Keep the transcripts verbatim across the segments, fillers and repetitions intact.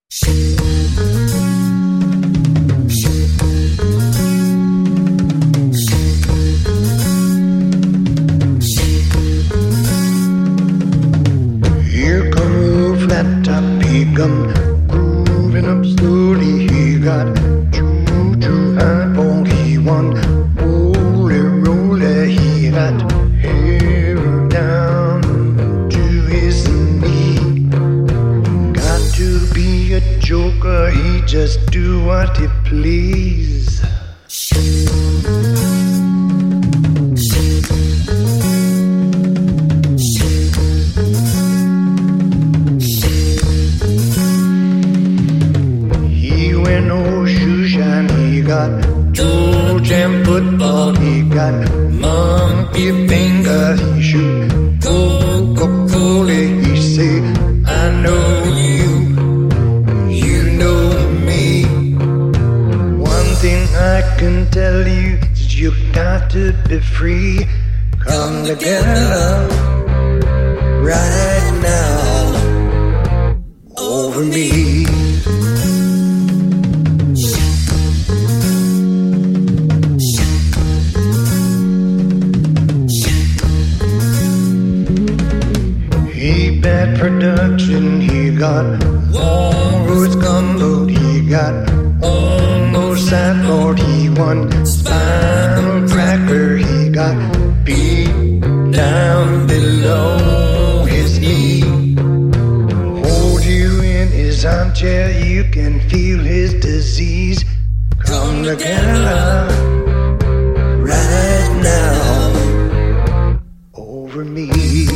Here come a flat top, he come grooving up slowly. He got choo-choo eyeball, he want roly roly. He got hair down to his knee. Got to be a joker, he just do what he please. He wear no shoe shine, he got toe jam football, he got monkey finger, he shoot Coca-Cola, he say, I know you, you know me. One thing I can tell you is you got to be free. Come together right now over me. He bad production, he got long roots gumboot, he got almost sideboard, he won spinal cracker, he got beat down below his knee. Hold you in his armchair, you can feel his disease. Come together right now over me.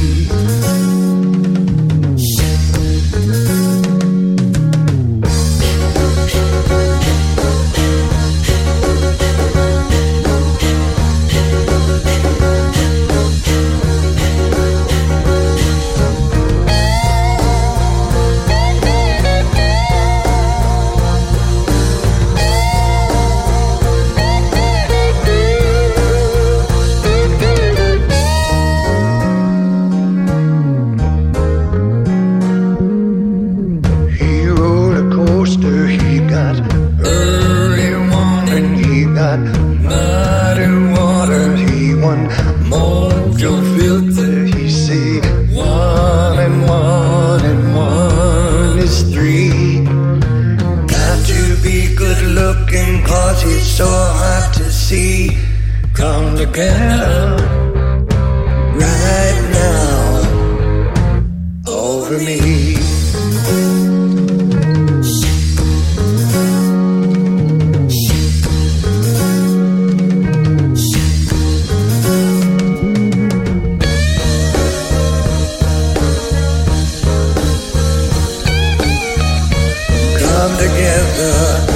Muddy water, he won mojo filter. He say one and one and one is three. Got to be good looking cause he's so hard to see. Come together right now over me. Come together